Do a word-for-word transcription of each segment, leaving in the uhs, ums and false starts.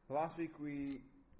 Last week we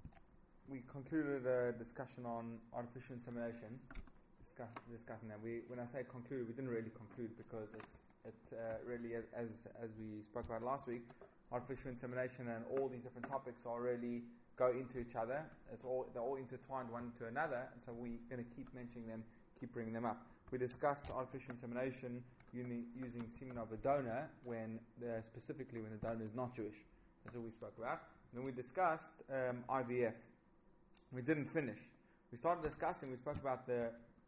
we concluded a discussion on artificial insemination. Discuss, discussing that, we when I say concluded, we didn't really conclude because it's it uh, really as as we spoke about last week, artificial insemination and all these different topics are really go into each other. It's all they're all intertwined one to another, and so we're going to keep mentioning them, keep bringing them up. We discussed artificial insemination uni, using semen of a donor when the, specifically when the donor is not Jewish. That's what we spoke about. And then we discussed um, I V F. We didn't finish. We started discussing. We spoke about the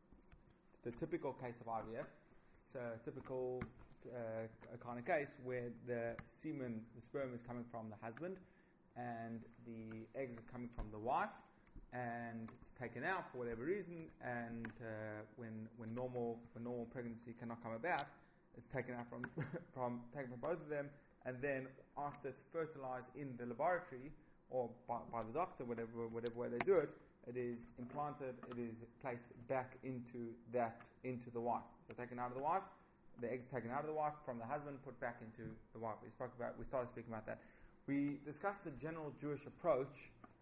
the typical case of I V F. It's a typical uh, kind of case where the semen, the sperm, is coming from the husband, and the eggs are coming from the wife, and it's taken out for whatever reason. And uh, when when normal when normal pregnancy cannot come about, it's taken out from from taken from both of them. And then after it's fertilized in the laboratory or by, by the doctor, whatever whatever way they do it, it is implanted, it is placed back into that into the wife. So taken out of the wife, the eggs taken out of the wife from the husband, put back into the wife. We spoke about we started speaking about that. We discussed the general Jewish approach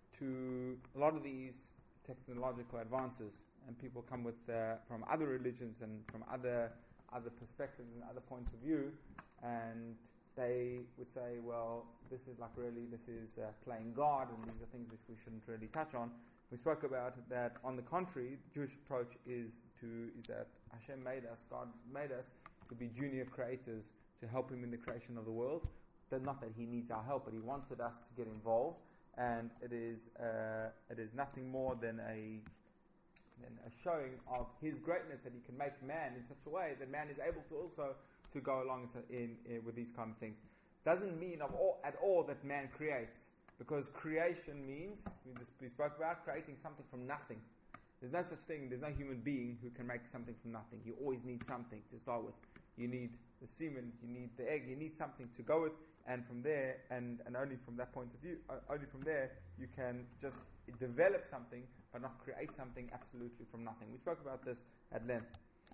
to a lot of these technological advances, and people come with uh, from other religions and from other other perspectives and other points of view, and they would say, well, this is like really, this is uh, playing God, and these are things which we shouldn't really touch on. We spoke about that. On the contrary, the Jewish approach is to is that Hashem made us, God made us to be junior creators, to help Him in the creation of the world. That not that He needs our help, but He wanted us to get involved, and it is uh, it is nothing more than a than a showing of His greatness, that He can make man in such a way that man is able to also to go along in, in with these kind of things. Doesn't mean of all, at all that man creates, because creation means, we just we spoke about creating something from nothing. There's no such thing, there's no human being who can make something from nothing. You always need something to start with. You need the semen, you need the egg, you need something to go with, and from there, and, and only from that point of view, uh, only from there, you can just develop something, but not create something absolutely from nothing. We spoke about this at length.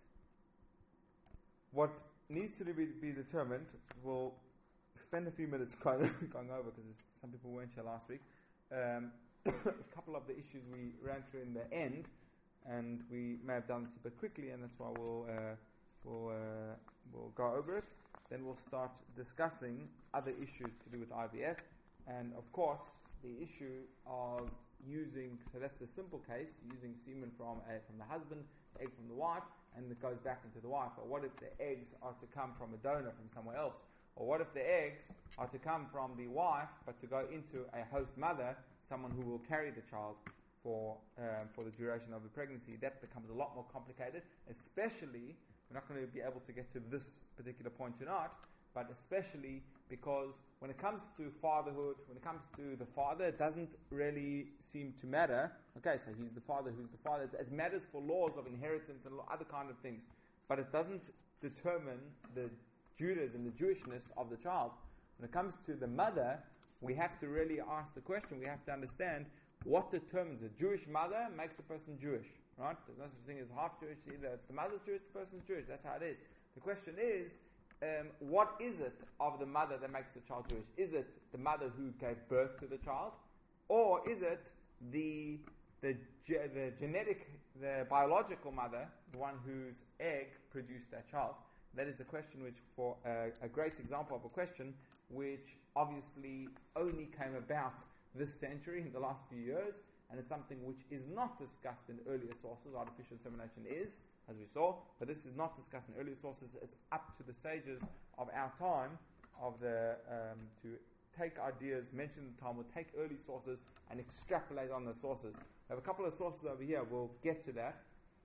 What needs to be, be determined, we'll spend a few minutes going, going over because some people weren't here last week. Um, a couple of the issues we ran through in the end, and we may have done this a bit quickly, and that's why we'll uh, we'll uh, we'll go over it. Then we'll start discussing other issues to do with I V F, and of course the issue of using. So that's the simple case, using semen from a, from the husband, egg from the wife, and it goes back into the wife. But what if the eggs are to come from a donor from somewhere else? Or what if the eggs are to come from the wife, but to go into a host mother, someone who will carry the child for um, for the duration of the pregnancy? That becomes a lot more complicated, especially, we're not going to be able to get to this particular point tonight, but especially because when it comes to fatherhood, when it comes to the father, it doesn't really seem to matter. Okay, so he's the father, who's the father? It matters for laws of inheritance and other kind of things, but it doesn't determine the Judaism, the Jewishness of the child. When it comes to the mother, we have to really ask the question, we have to understand what determines a Jewish mother makes a person Jewish, right? There's no such thing as half Jewish, either the mother's Jewish, the person's Jewish, that's how it is. The question is, um, what is it of the mother that makes the child Jewish? Is it the mother who gave birth to the child? Or is it the the, ge- the genetic, the biological mother, the one whose egg produced that child? That is a question which, for uh, a great example of a question, which obviously only came about this century, in the last few years, and it's something which is not discussed in earlier sources. Artificial insemination is, as we saw, but this is not discussed in earlier sources. It's up to the sages of our time of the um, to take ideas, mention the Talmud, take early sources, and extrapolate on the sources. We have a couple of sources over here. We'll get to that.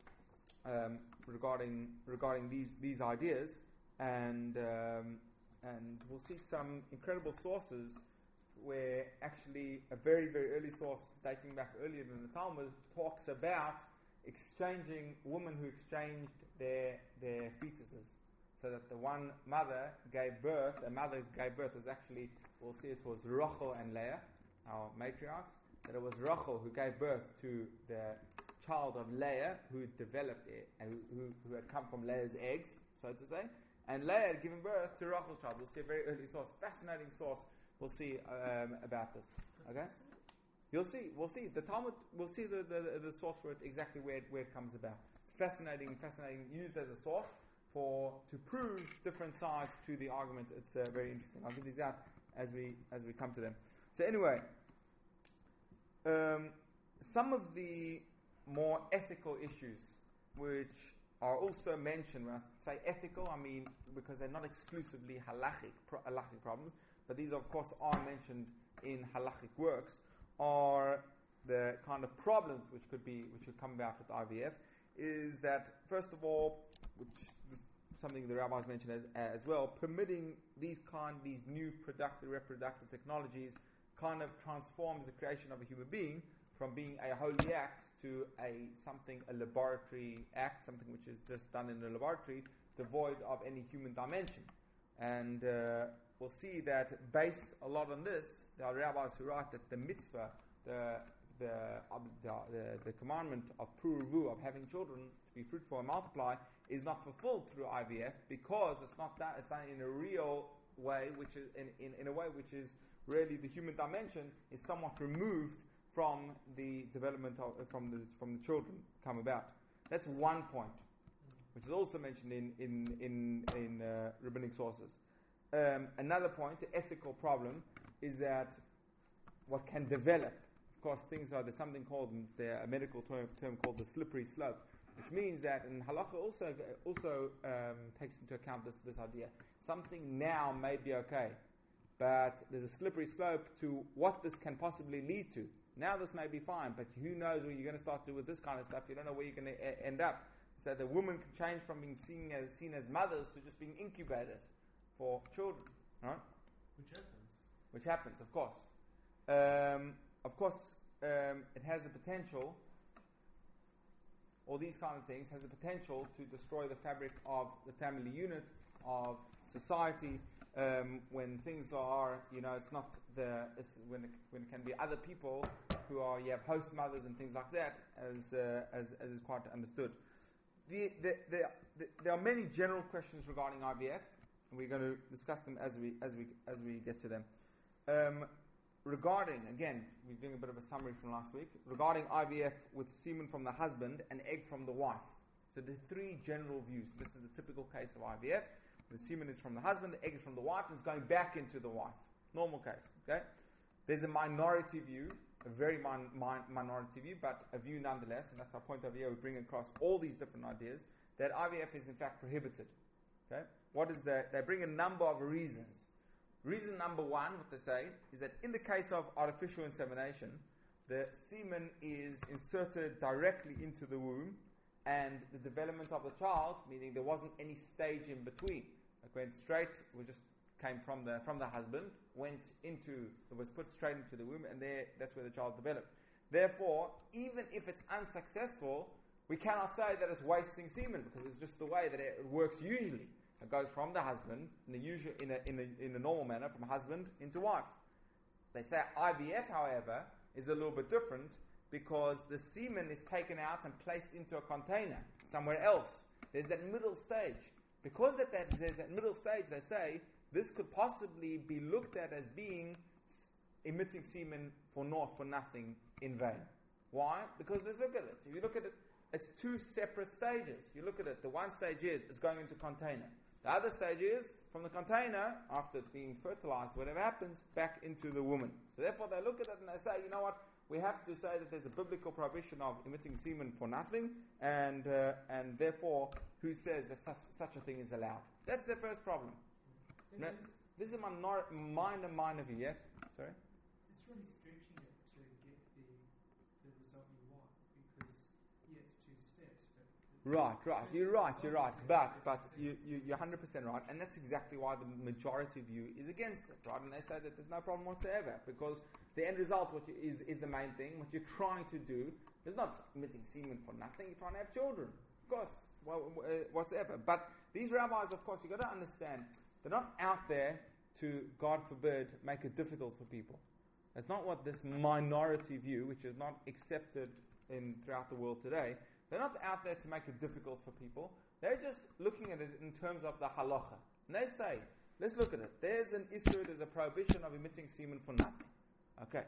Um, regarding regarding these these ideas, and um, and we'll see some incredible sources where actually a very very early source dating back earlier than the Talmud talks about exchanging women who exchanged their their fetuses, so that the one mother gave birth, a mother gave birth was actually, we'll see it was Rachel and Leah, our matriarchs, that it was Rachel who gave birth to the child of Leah, who developed it, uh, who, who had come from Leah's eggs, so to say, and Leah had given birth to Rachel's child. We'll see a very early source, fascinating source. We'll see um, about this. Okay? You'll see. We'll see. The Talmud, we'll see the, the, the source for it, exactly where it, where it comes about. It's fascinating, fascinating, used as a source for to prove different sides to the argument. It's uh, very interesting. I'll give these out as we as we come to them. So anyway, um, some of the more ethical issues which are also mentioned. When I say ethical, I mean because they're not exclusively halachic, pro- halachic problems, but these of course are mentioned in halachic works, are the kind of problems which could be which could come about with I V F. Is that first of all, which is something the rabbis mentioned as, as well, permitting these kind these new productive reproductive technologies kind of transforms the creation of a human being from being a holy act to a something, a laboratory act, something which is just done in a laboratory, devoid of any human dimension. And uh, we'll see that based a lot on this, there are rabbis who write that the mitzvah, the the uh, the, the, the commandment of pruruvu, of having children to be fruitful and multiply, is not fulfilled through I V F because it's not done, it's done in a real way, which is in, in, in a way which is really the human dimension is somewhat removed from the development of from the from the children come about. That's one point, which is also mentioned in in in, in uh, rabbinic sources. Um, another point, the ethical problem, is that what can develop. Of course, things are there's something called the a medical term, term called the slippery slope, which means that, and halakha also also um, takes into account this this idea. Something now may be okay, but there's a slippery slope to what this can possibly lead to. Now this may be fine, but who knows what you're going to start to do with this kind of stuff? You don't know where you're going to a- end up. So the woman can change from being seen as seen as mothers to just being incubators for children, right? Which happens. Which happens, of course. Um, of course, um, it has the potential. All these kind of things has the potential to destroy the fabric of the family unit, of society. Um, when things are, you know, it's not the it's when it, when it can be other people who are you have host mothers and things like that, as uh, as as is quite understood. The, the, the, the, there are many general questions regarding I V F, and we're going to discuss them as we as we as we get to them. Um, regarding again, we're doing a bit of a summary from last week regarding I V F with semen from the husband and egg from the wife. So the three general views. This is the typical case of I V F. The semen is from the husband, the egg is from the wife, and it's going back into the wife. Normal case, okay? There's a minority view, a very min- min- minority view, but a view nonetheless, and that's our point over here. We bring across all these different ideas, that I V F is in fact prohibited, okay? What is that? They bring a number of reasons. Reason number one, what they say, is that in the case of artificial insemination, the semen is inserted directly into the womb, and the development of the child, meaning there wasn't any stage in between. It went straight, we just came from the from the husband, went into, it was put straight into the womb, and there that's where the child developed. Therefore, even if it's unsuccessful, we cannot say that it's wasting semen, because it's just the way that it works usually. It goes from the husband, in a, usual, in a, in a, in a normal manner, from husband into wife. They say I V F, however, is a little bit different, because the semen is taken out and placed into a container somewhere else. There's that middle stage. Because that, that there's that middle stage, they say, this could possibly be looked at as being emitting semen for naught, for nothing, in vain. Why? Because let's look at it. If you look at it, it's two separate stages. You look at it, the one stage is, it's going into container. The other stage is, from the container, after it's being fertilized, whatever happens, back into the woman. So therefore they look at it and they say, you know what, we have to say that there's a biblical prohibition of emitting semen for nothing, and uh, and therefore, who says that such, such a thing is allowed? That's their first problem. No, this is a minor, minor, minor view, yes? Sorry? It's really stretching it to get the, the result you want, because, yeah, it's two steps, but... Right, right, you're right, you're right, but but you, you, you're one hundred percent right, and that's exactly why the majority view is against it, right? And they say that there's no problem whatsoever, because the end result what you, is, is the main thing. What you're trying to do is not emitting semen for nothing, you're trying to have children, of course, well, uh, whatsoever. But these rabbis, of course, you've got to understand, they're not out there to, God forbid, make it difficult for people. That's not what this minority view, which is not accepted in throughout the world today, they're not out there to make it difficult for people. They're just looking at it in terms of the halacha. And they say, let's look at it. There's an issue, there's a prohibition of emitting semen for nothing. Okay.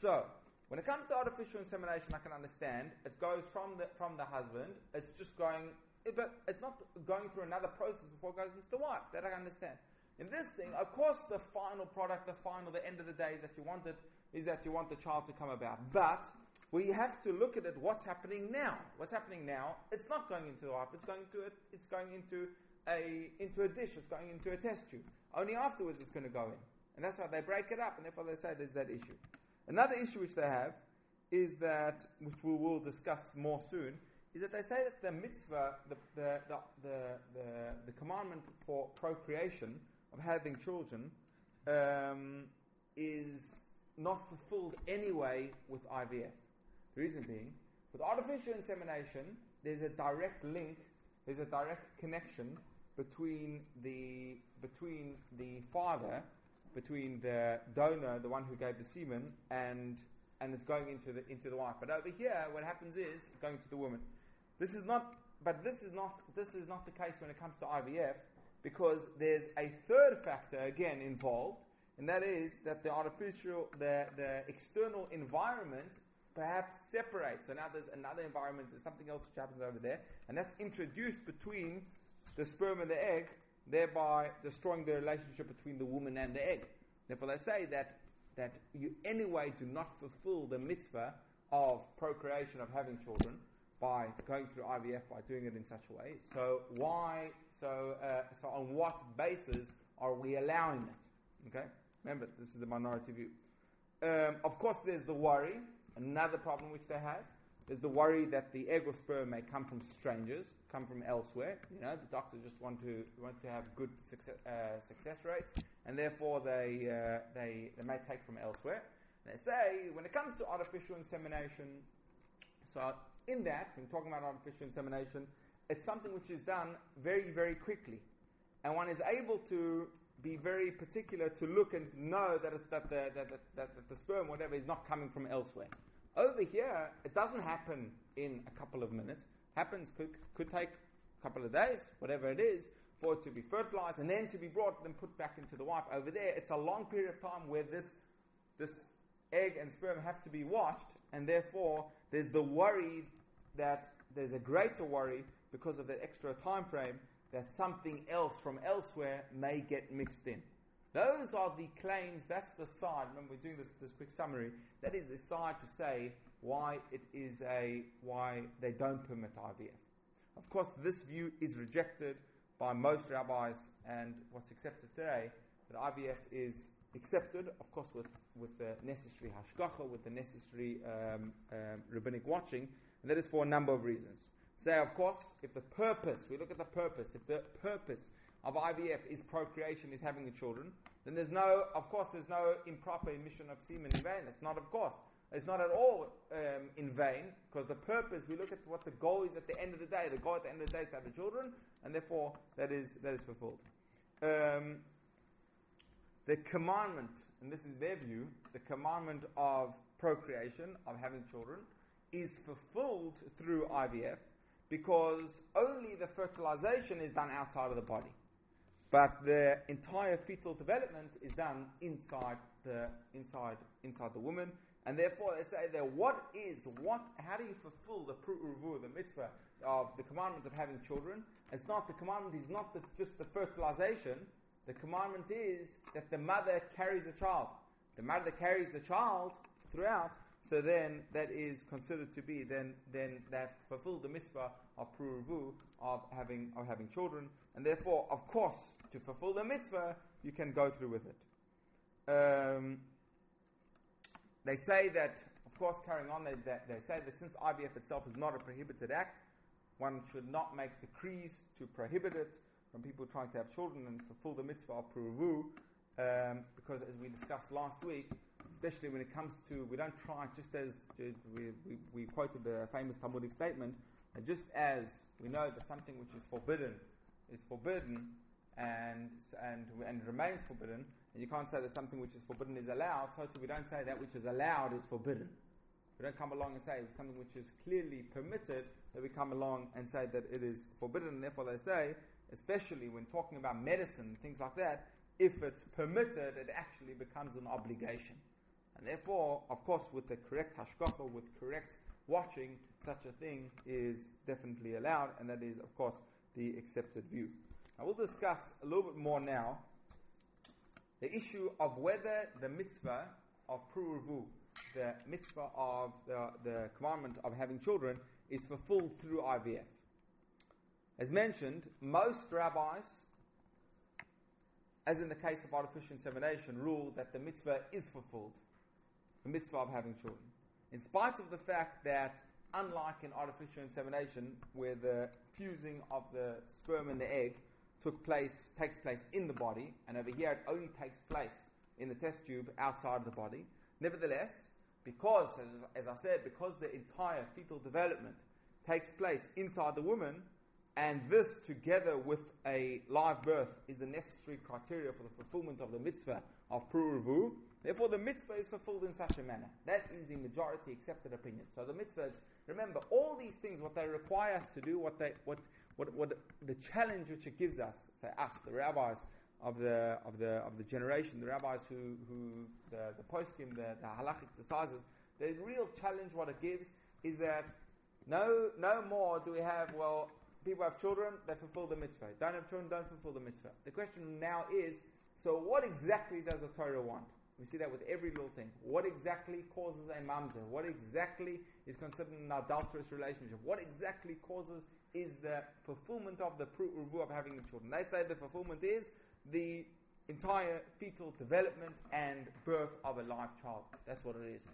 So, when it comes to artificial insemination, I can understand it goes from the from the husband. It's just going, but it's not going through another process before it goes into the wife. That I understand. In this thing, of course, the final product, the final, the end of the day is that you want it, is that you want the child to come about. But we have to look at it. What's happening now? What's happening now? It's not going into the wife. It's going to it. It's going into a into a dish. It's going into a test tube. Only afterwards it's going to go in, and that's why they break it up, and therefore they say there's that issue. Another issue which they have is that, which we will discuss more soon, is that they say that the mitzvah, the the the the, the, the commandment for procreation of having children, um, is not fulfilled anyway with I V F. The reason being, with artificial insemination, there's a direct link, there's a direct connection between the between the father, between the donor, the one who gave the semen, and and it's going into the into the wife. But over here, what happens is it's going to the woman. This is not, but this is not this is not the case when it comes to I V F, because there's a third factor again involved, and that is that the artificial, the the external environment perhaps separates. So now there's another environment, there's something else which happens over there, and that's introduced between the sperm and the egg, thereby destroying the relationship between the woman and the egg. Therefore they say that that you anyway do not fulfill the mitzvah of procreation, of having children, by going through I V F, by doing it in such a way. So why, so uh, so on what basis are we allowing it? Okay? Remember, this is the minority view. Um, of course there's the worry, another problem which they have. There's the worry that the egg or sperm may come from strangers, come from elsewhere. You know, the doctors just want to want to have good success, uh, success rates, and therefore they, uh, they they may take from elsewhere. And they say when it comes to artificial insemination, so in that, when talking about artificial insemination, it's something which is done very, very quickly, and one is able to be very particular to look and know that it's, that, the, that, that, that, that the sperm, whatever, is not coming from elsewhere. Over here, it doesn't happen in a couple of minutes. Happens could could take a couple of days, whatever it is, for it to be fertilized and then to be brought and put back into the wife. Over there, it's a long period of time where this this egg and sperm have to be washed, and therefore there's the worry that there's a greater worry because of the extra time frame that something else from elsewhere may get mixed in. Those are the claims, that's the side, remember we're doing this, this quick summary, that is the side to say why it is a, why they don't permit I V F. Of course, this view is rejected by most rabbis, and what's accepted today, that I V F is accepted, of course, with, with the necessary hashgacha, with the necessary um, um, rabbinic watching, and that is for a number of reasons. Say, of course, if the purpose, we look at the purpose, if the purpose of I V F is procreation, is having the children, then there's no, of course, there's no improper emission of semen in vain. That's not, of course, it's not at all um, in vain, because the purpose, we look at what the goal is at the end of the day. The goal at the end of the day is to have the children, and therefore that is that is fulfilled. Um, the commandment, and this is their view, the commandment of procreation, of having children, is fulfilled through I V F, because only the fertilization is done outside of the body. But the entire fetal development is done inside the inside inside the woman, and therefore they say that what is what? How do you fulfill the pru'uvu, the mitzvah of the commandment of having children? It's not the commandment is not the, just the fertilization. The commandment is that the mother carries the child. The mother carries the child throughout. So then that is considered to be then then they have fulfilled the mitzvah of pru'uvu, of having of having children, and therefore, of course, to fulfill the mitzvah, you can go through with it. Um, they say that, of course, carrying on, they, they, they say that since I V F itself is not a prohibited act, one should not make decrees to prohibit it from people trying to have children and fulfill the mitzvah of pru'uvu, um, because as we discussed last week, especially when it comes to, we don't try, just as we, we, we quoted the famous Talmudic statement, and just as we know that something which is forbidden is forbidden and and and remains forbidden, and you can't say that something which is forbidden is allowed, so too we don't say that which is allowed is forbidden. We don't come along and say something which is clearly permitted, that we come along and say that it is forbidden, and therefore they say, especially when talking about medicine and things like that, if it's permitted, it actually becomes an obligation. And therefore, of course, with the correct hashgacha, with correct watching, such a thing is definitely allowed, and that is, of course, the accepted view. I will discuss a little bit more now the issue of whether the mitzvah of Pru'urvu, the mitzvah of the, the commandment of having children, is fulfilled through I V F. As mentioned, most rabbis, as in the case of artificial insemination, rule that the mitzvah is fulfilled, the mitzvah of having children. In spite of the fact that, unlike in artificial insemination, where the fusing of the sperm and the egg took place, takes place in the body, and over here it only takes place in the test tube outside of the body. Nevertheless, because, as, as I said, because the entire fetal development takes place inside the woman, and this together with a live birth is the necessary criteria for the fulfillment of the mitzvah of Pru'urvu, therefore the mitzvah is fulfilled in such a manner. That is the majority accepted opinion. So the mitzvahs, remember, all these things, what they require us to do, what they, what, what, what the challenge which it gives us, say us, the rabbis of the of the of the generation, the rabbis who who the the poskim, the, the halachic decisors, the real challenge what it gives is that no no more do we have, well, people have children, they fulfill the mitzvah. Don't have children, don't fulfill the mitzvah. The question now is, so what exactly does the Torah want? We see that with every little thing. What exactly causes a mamzer? What exactly is considered an adulterous relationship? What exactly causes is the fulfillment of the Pru'urvu of having children? They say the fulfillment is the entire fetal development and birth of a live child. That's what it is.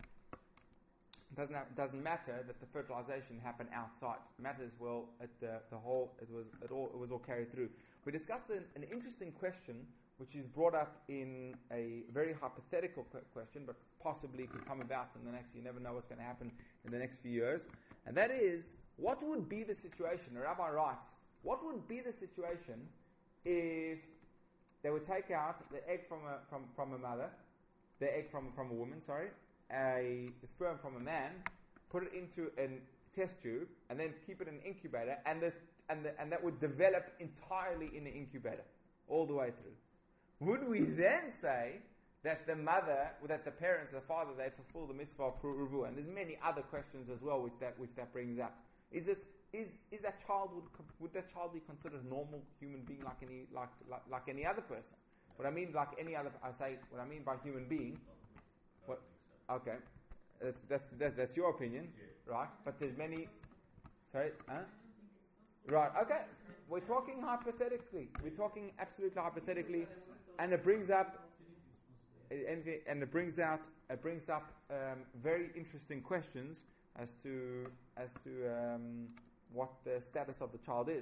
It doesn't, have, doesn't matter that the fertilization happened outside. It matters, well, at the, the whole, it was, it, all, it was all carried through. We discussed an, an interesting question which is brought up in a very hypothetical question, but possibly could come about in the next, you never know what's going to happen in the next few years. And that is, what would be the situation, a rabbi writes, what would be the situation if they would take out the egg from a, from, from a mother, the egg from, from a woman, sorry, a the sperm from a man, put it into a test tube, and then keep it in an incubator, and, the, and, the, and that would develop entirely in the incubator, all the way through. Would we then say that the mother, that the parents, the father, they fulfill the mitzvah of Pru'urvu? And there's many other questions as well which that which that brings up. Is it is is that child would would that child be considered a normal human being like any like like, like any other person? What I mean like any other, I say what I mean by human being. What? Okay, that's that's that's, that's your opinion, right? But there's many. Sorry, huh? Right. Okay. We're talking hypothetically. We're talking absolutely hypothetically. And it brings up, and it brings out, it brings up um, very interesting questions as to as to um, what the status of the child is.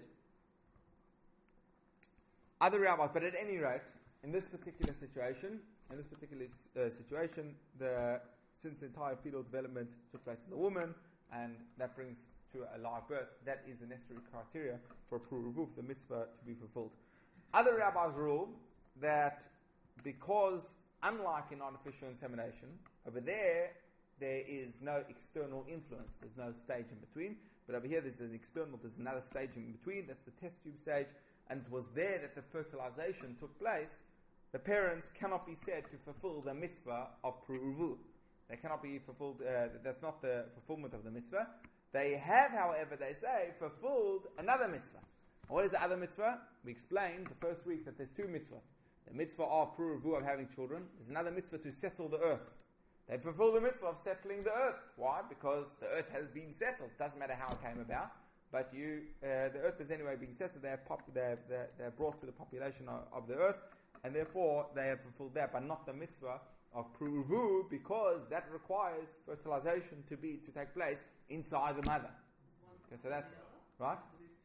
Other rabbis, but at any rate, in this particular situation, in this particular uh, situation, the since the entire fetal development took place in the woman, and that brings to a live birth, that is the necessary criteria for Pru'urvu, the mitzvah to be fulfilled. Other rabbis rule that because, unlike in artificial insemination, over there, there is no external influence, there's no stage in between, but over here there's an external, there's another stage in between, that's the test tube stage, and it was there that the fertilization took place. The parents cannot be said to fulfill the mitzvah of Pru'urvu. They cannot be fulfilled, uh, that's not the fulfillment of the mitzvah. They have, however, they say, fulfilled another mitzvah. And what is the other mitzvah? We explained the first week that there's two mitzvahs. The mitzvah of Pru'urvu, of having children, is another mitzvah to settle the earth. They fulfill the mitzvah of settling the earth. Why? Because the earth has been settled. Doesn't matter how it came about, but you, uh, the earth has anyway been settled. They are pop- they're, they're, they're brought to the population of, of the earth, and therefore they have fulfilled that, but not the mitzvah of Pru'urvu, because that requires fertilization to be to take place inside the mother. Okay, so that's right.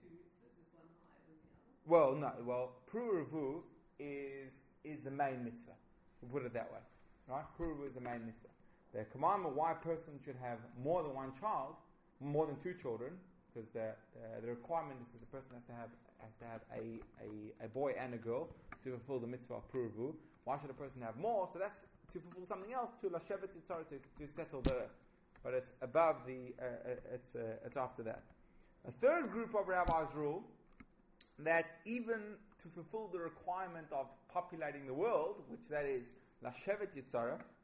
Well, no. Well, Pru'urvu is is the main mitzvah. We'll put it that way, right? Pru'urvu is the main mitzvah. The commandment why a person should have more than one child, more than two children, because the uh, the requirement is that the person has to have has to have a, a, a boy and a girl to fulfill the mitzvah of Pru'urvu. Why should a person have more? So that's to fulfill something else, to lashevet yitzar, to to settle the earth. But it's above the uh, it's uh, it's after that. A third group of rabbis rule that even to fulfill the requirement of populating the world, which that is lashevet yitzara,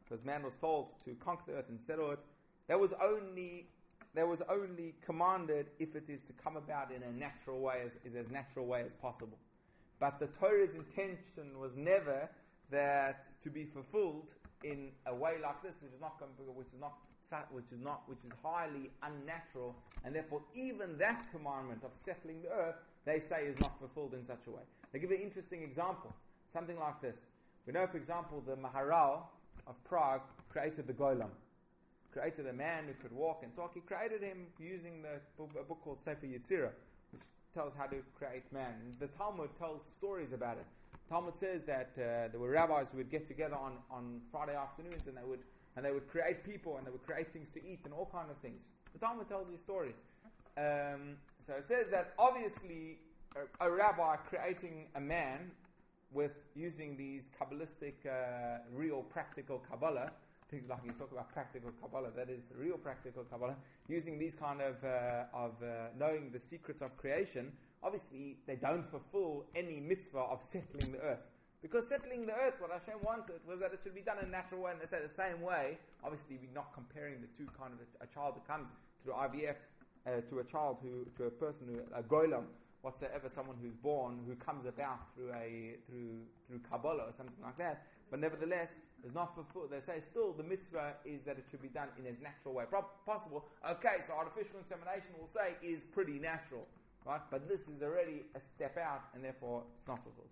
because man was told to conquer the earth and settle it, that was only that was only commanded if it is to come about in a natural way, as is as natural way as possible. But the Torah's intention was never that to be fulfilled in a way like this, which is not which is not which is not which is highly unnatural, and therefore even that commandment of settling the earth, they say, is not fulfilled in such a way. They give an interesting example, something like this. We know, for example, the Maharal of Prague created the Golem, created a man who could walk and talk. He created him using the a book called Sefer Yetzirah, which tells how to create man. And the Talmud tells stories about it. The Talmud says that uh, there were rabbis who would get together on, on Friday afternoons, and they would and they would create people, and they would create things to eat and all kind of things. The Talmud tells these stories. Um, so it says that obviously a, a rabbi creating a man with using these Kabbalistic, uh, real practical Kabbalah, things like you talk about practical Kabbalah, that is real practical Kabbalah, using these kind of, uh, of uh, knowing the secrets of creation, obviously they don't fulfill any mitzvah of settling the earth. Because settling the earth, what Hashem wanted was that it should be done in a natural way, and they say the same way. Obviously we're not comparing the two kind of a, a child that comes through I V F uh, to a child who, to a person who, a goylam, whatsoever, someone who's born, who comes about through a through through Kabbalah or something like that. But nevertheless, it's not fulfilled. They say still the mitzvah is that it should be done in as natural way pro- possible. Okay, so artificial insemination, we'll say, is pretty natural, right? But this is already a step out, and therefore it's not fulfilled.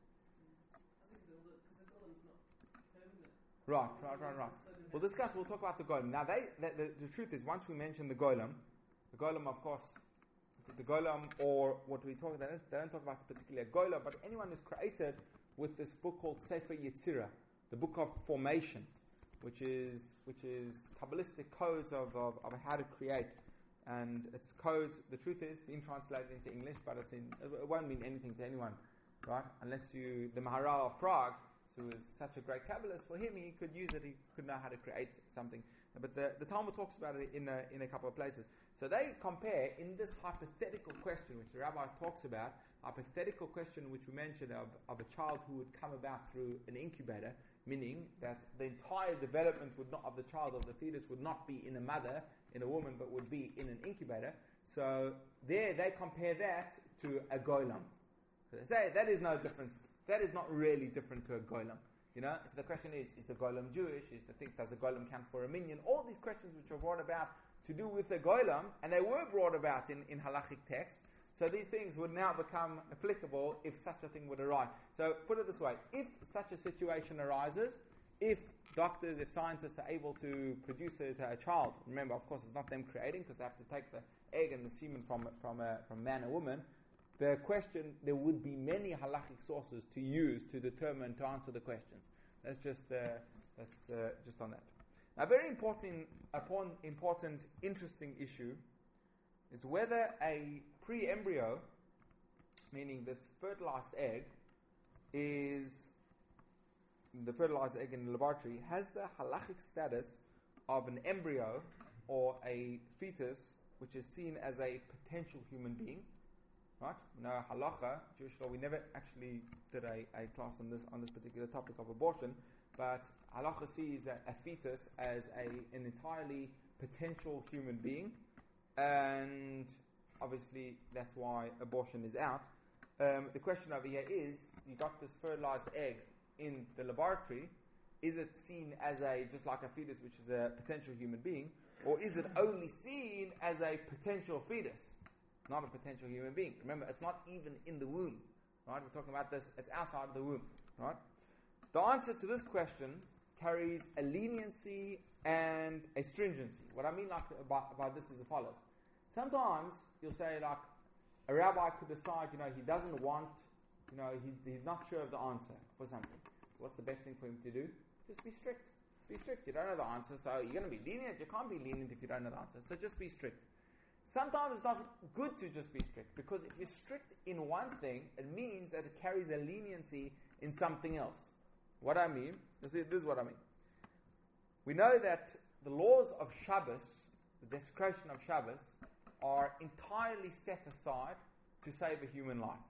Right, right, right, right. We'll discuss, we'll talk about the golem. Now, they, the, the, the truth is, once we mention the golem, the golem, of course, the golem, or what we talk about, they don't talk about particularly a golem, but anyone who's created with this book called Sefer Yetzirah, the book of formation, which is which is Kabbalistic codes of, of, of how to create. And it's codes, the truth is, being translated into English, but it's in, it won't mean anything to anyone, right? Unless you, the Maharal of Prague, who is such a great Kabbalist, for him he could use it, he could know how to create something. But the, the Talmud talks about it in a, in a couple of places. So they compare in this hypothetical question, which the rabbi talks about, hypothetical question which we mentioned of, of a child who would come about through an incubator, meaning that the entire development would not, of the child, of the fetus, would not be in a mother, in a woman, but would be in an incubator. So there they compare that to a golem. So they say that is no difference. That is not really different to a golem. You know, if the question is, is the golem Jewish? Is the thing, does the golem count for a minion? All these questions which are brought about to do with the golem, and they were brought about in, in halachic text. So these things would now become applicable if such a thing would arise. So put it this way, if such a situation arises, if doctors, if scientists are able to produce a, a child, remember, of course, it's not them creating, because they have to take the egg and the semen from from a, from man or woman. The question, there would be many halachic sources to use to determine, to answer the questions. That's just uh, that's uh, just on that. Now, a very important, upon important, interesting issue is whether a pre-embryo, meaning this fertilized egg, is the fertilized egg in the laboratory, has the halachic status of an embryo or a fetus, which is seen as a potential human being. Right? No halacha, Jewish law. We never actually did a, a class on this on this particular topic of abortion, but halacha sees a, a fetus as a an entirely potential human being, and obviously that's why abortion is out. Um, the question over here is: you got this fertilized egg in the laboratory. Is it seen as a just like a fetus, which is a potential human being, or is it only seen as a potential fetus? Not a potential human being. Remember, it's not even in the womb, right? We're talking about this, it's outside of the womb, right? The answer to this question carries a leniency and a stringency. What I mean like about, about this is as follows. Sometimes you'll say like, a rabbi could decide, you know, he doesn't want, you know, he, he's not sure of the answer for something. What's the best thing for him to do? Just be strict. Be strict. You don't know the answer, so you're going to be lenient. You can't be lenient if you don't know the answer. So just be strict. Sometimes it's not good to just be strict, because if you're strict in one thing, it means that it carries a leniency in something else. What I mean, this is, this is what I mean. We know that the laws of Shabbos, the desecration of Shabbos, are entirely set aside to save a human life.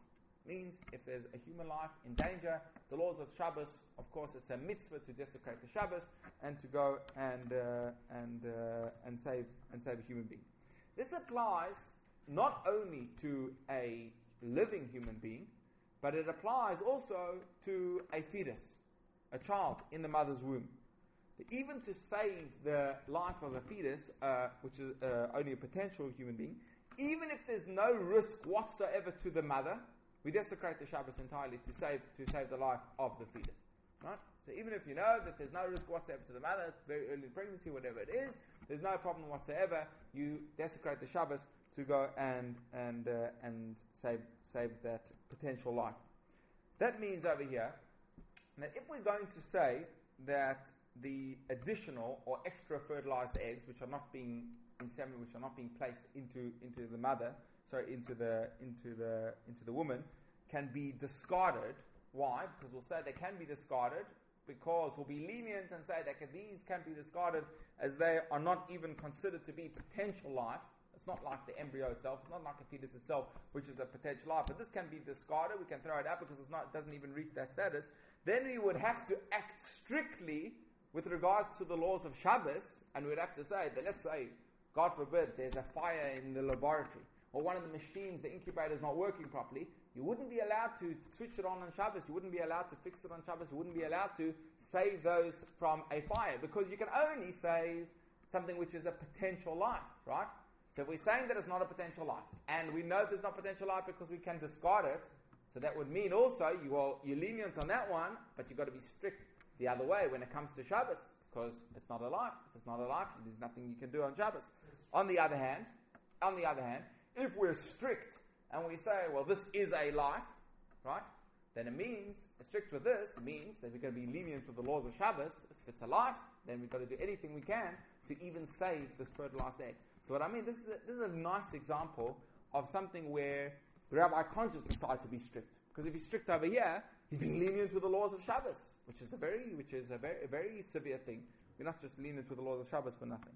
Means if there's a human life in danger, the laws of Shabbos, of course, it's a mitzvah to desecrate the Shabbos and to go and uh, and uh, and save and save a human being. This applies not only to a living human being, but it applies also to a fetus, a child in the mother's womb. Even to save the life of a fetus, uh, which is uh, only a potential human being, even if there's no risk whatsoever to the mother, we desecrate the Shabbos entirely to save to save the life of the fetus. Right? So even if you know that there's no risk whatsoever to the mother, very early in pregnancy, whatever it is, there's no problem whatsoever, you desecrate the Shabbos to go and and uh, and save save that potential life. That means over here that if we're going to say that the additional or extra fertilized eggs, which are not being inseminated, which are not being placed into into the mother, sorry, into the into the into the woman, can be discarded. Why? Because we'll say they can be discarded because we'll be lenient and say that these can be discarded as they are not even considered to be potential life. It's not like the embryo itself. It's not like a fetus itself, which is a potential life. But this can be discarded. We can throw it out because it's not, it doesn't even reach that status. Then we would have to act strictly with regards to the laws of Shabbos, and we'd have to say that, let's say, God forbid, there's a fire in the laboratory, or one of the machines, the incubator is not working properly. You wouldn't be allowed to switch it on on Shabbos. You wouldn't be allowed to fix it on Shabbos. You wouldn't be allowed to save those from a fire, because you can only save something which is a potential life, right? So if we're saying that it's not a potential life, and we know there's not potential life because we can discard it, so that would mean also you are, you're lenient on that one, but you've got to be strict the other way when it comes to Shabbos, because it's not a life. If it's not a life, there's nothing you can do on Shabbos. On the other hand, on the other hand, if we're strict and we say, well, this is a life, right? Then it means, strict with this means that we're going to be lenient with the laws of Shabbos. If it's a life, then we've got to do anything we can to even save this fertilized egg. So what I mean, this is a, this is a nice example of something where the rabbi can't just decide to be strict. Because if he's strict over here, he's being lenient with the laws of Shabbos, which is a very, which is a very, a very severe thing. We're not just lenient with the laws of Shabbos for nothing.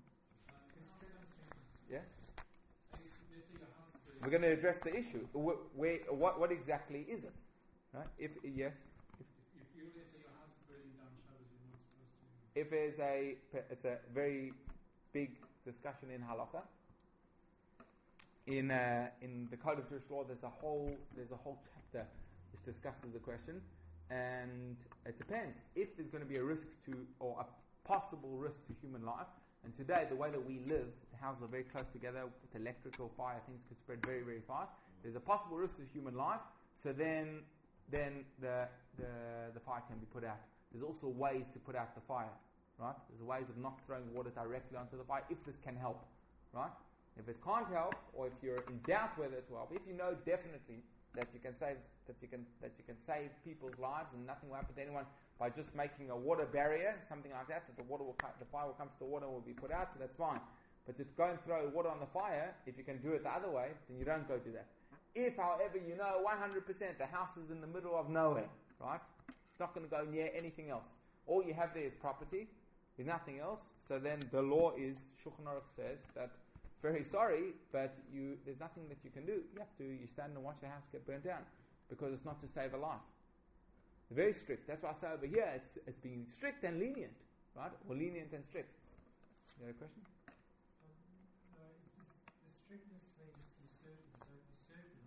Yeah. We're going to address the issue. Where, where, what, what exactly is it? Right? If yes. If, if you let's say your house is burning down Shabbos, you're not supposed to. If there's a, it's a very big discussion in halacha. In uh, in the Code of Jewish Law, there's a whole there's a whole chapter which discusses the question, and it depends if there's going to be a risk to or a possible risk to human life. And today, the way that we live, the houses are very close together with electrical fire. Things could spread very very fast. There's a possible risk to human life. So then then the the the fire can be put out. There's also ways to put out the fire. Right? There's ways of not throwing water directly onto the fire if this can help. Right? If it can't help, or if you're in doubt whether it will help, if you know definitely that you can save that you can that you can save people's lives and nothing will happen to anyone by just making a water barrier, something like that, that the water will cut, the fire will come to the water and will be put out, so that's fine. But to go and throw water on the fire, if you can do it the other way, then you don't go do that. If, however, you know one hundred percent the house is in the middle of nowhere, right? It's not going to go near anything else. All you have there is property. There's nothing else. So then the law is, Shulchan Aruch says that, very sorry, but you there's nothing that you can do. You have to, you stand and watch the house get burnt down, because it's not to save a life. They're very strict. That's why I say over here, it's it's being strict and lenient, right? Or lenient and strict. You have a question? Um, no, it's just the strictness means you're certain, so if you're certain.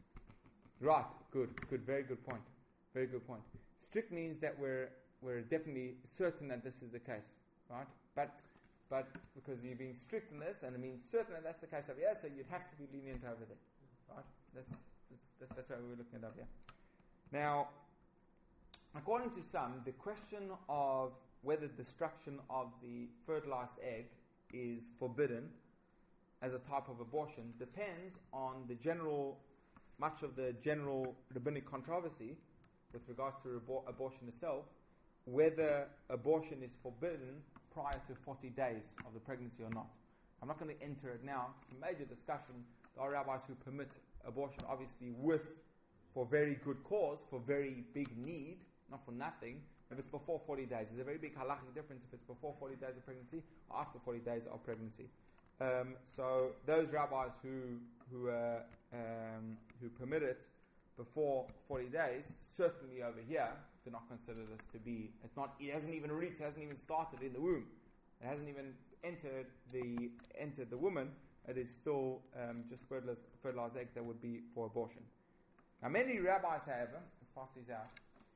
Right, good, good, very good point. Very good point. Strict means that we're we're definitely certain that this is the case, right? But but because you're being strict in this, and it means certain that that's the case over here, so you'd have to be lenient over there, right? That's that's that's, that's what we're looking at over here. Now, according to some, the question of whether destruction of the fertilized egg is forbidden as a type of abortion depends on the general, much of the general rabbinic controversy with regards to abor- abortion itself, whether abortion is forbidden prior to forty days of the pregnancy or not. I'm not going to enter it now. It's a major discussion. There are rabbis who permit abortion, obviously, with for very good cause, for very big need, not for nothing. If it's before forty days, there's a very big halachic difference if it's before forty days of pregnancy or after forty days of pregnancy. Um, so those rabbis who who uh, um, who permit it before forty days, certainly over here, do not consider this to be, it's not, it hasn't even reached, it hasn't even started in the womb. It hasn't even entered the entered the woman. It is still um, just fertilized, fertilized egg that would be for abortion. Now many rabbis, however, let's pass these out.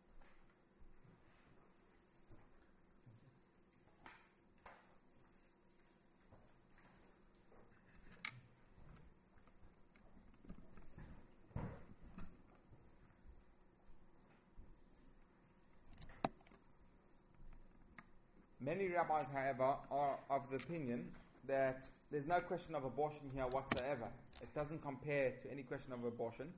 Many rabbis, however, are of the opinion that there's no question of abortion here whatsoever. It doesn't compare to any question of abortion,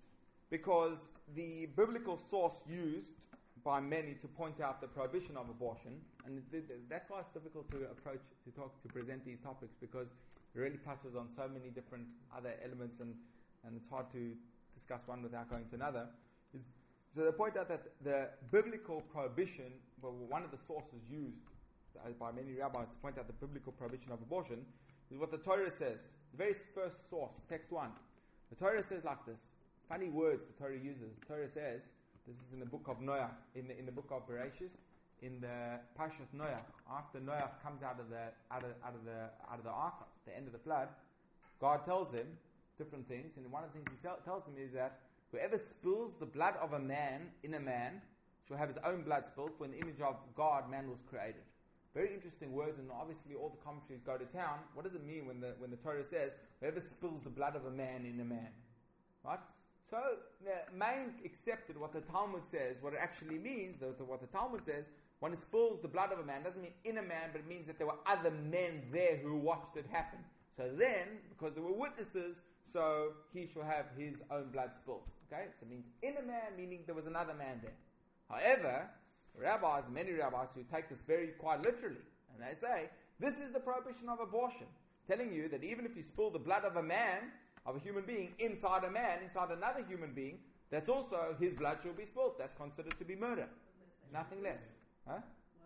because the biblical source used by many to point out the prohibition of abortion, and th- th- that's why it's difficult to approach, to talk, to present these topics, because it really touches on so many different other elements, and, and it's hard to discuss one without going to another. Is so they point out that the biblical prohibition, well, one of the sources used by many rabbis to point out the biblical prohibition of abortion, is what the Torah says. The very first source, text one. The Torah says like this. Funny words the Torah uses. The Torah says, this is in the book of Noah, in the in the book of Bereshis, in the Parshat Noah. After Noah comes out of the out of, out of the out of the ark, the end of the flood, God tells him different things, and one of the things He tell, tells him is that whoever spills the blood of a man in a man shall have his own blood spilled, for in the image of God man was created. Very interesting words, and obviously all the commentaries go to town. What does it mean when the when the Torah says, whoever spills the blood of a man in a man? Right? So, the main accepted what the Talmud says, what it actually means, the, the, what the Talmud says, when it spills the blood of a man, doesn't mean in a man, but it means that there were other men there who watched it happen. So then, because there were witnesses, so he shall have his own blood spilled. Okay? So it means in a man, meaning there was another man there. However, rabbis, many rabbis who take this very quite literally, and they say, this is the prohibition of abortion, telling you that even if you spill the blood of a man, of a human being, inside a man, inside another human being, that's also, his blood shall be spilled. That's considered to be murder. Nothing less. Huh?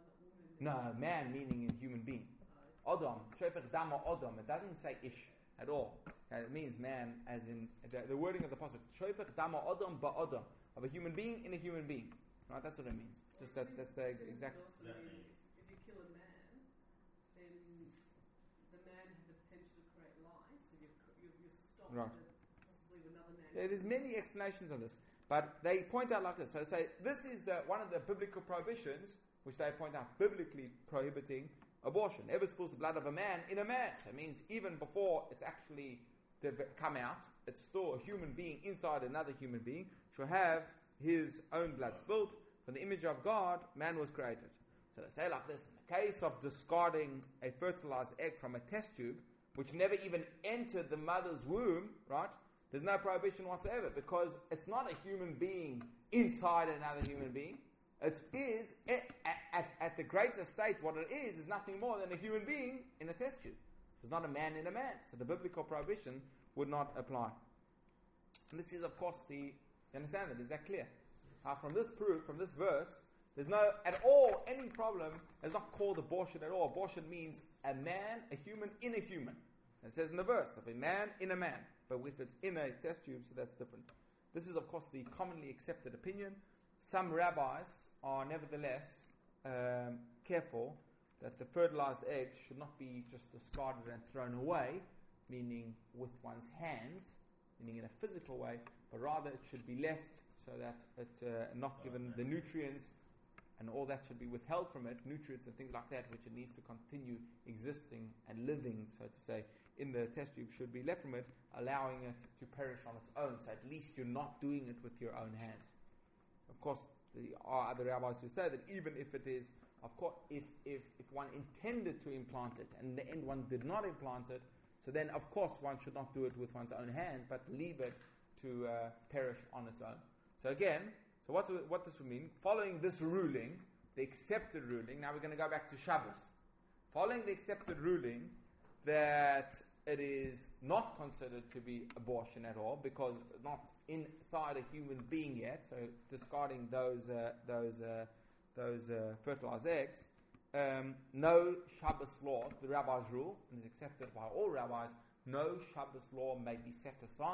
No, man meaning a human being. Odom, shofech dam odom. It doesn't say ish at all. Okay, it means man as in, the, the wording of the pasuk, shofech dam odom ba odom. Of a human being in a human being. Right, that's what it means. Just that, that's the exact... If, if you kill a man, then the man has the potential to create life, so you've, you've, you've stopped right. possibly another man. Yeah, there's many explanations on this, but they point out like this. So they say, this is the one of the biblical prohibitions, which they point out biblically prohibiting abortion. Ever spills the blood of a man in a man. So it means even before it's actually come out, it's still a human being inside another human being, shall have his own blood spilled. From the image of God, man was created. So they say like this, in the case of discarding a fertilized egg from a test tube, which never even entered the mother's womb, right? There's no prohibition whatsoever, because it's not a human being inside another human being. It is, at, at, at the greater state, what it is, is nothing more than a human being in a test tube. It's not a man in a man. So the biblical prohibition would not apply. And this is, of course, the, you understand that? Is that clear? Uh, from this proof, from this verse, there's no, at all, any problem. It's not called abortion at all. Abortion means a man, a human, in a human. And it says in the verse, of a man, in a man. But if it's in a test tube, so that's different. This is, of course, the commonly accepted opinion. Some rabbis are nevertheless um, careful that the fertilized egg should not be just discarded and thrown away, meaning with one's hands, meaning in a physical way, but rather it should be left so that it uh, not given the nutrients and all that should be withheld from it, nutrients and things like that, which it needs to continue existing and living, so to say, in the test tube, should be left from it, allowing it to perish on its own. So at least you're not doing it with your own hands. Of course, there are other rabbis who say that even if it is, of course, if, if, if one intended to implant it and in the end one did not implant it, so then of course one should not do it with one's own hands, but leave it to uh, perish on its own. So again, so what, what this would mean, following this ruling, the accepted ruling, now we're going to go back to Shabbos. Following the accepted ruling that it is not considered to be abortion at all, because it's not inside a human being yet, so discarding those uh, those uh, those uh, fertilized eggs, um, no Shabbos law, the rabbi's rule, and is accepted by all rabbis, no Shabbos law may be set aside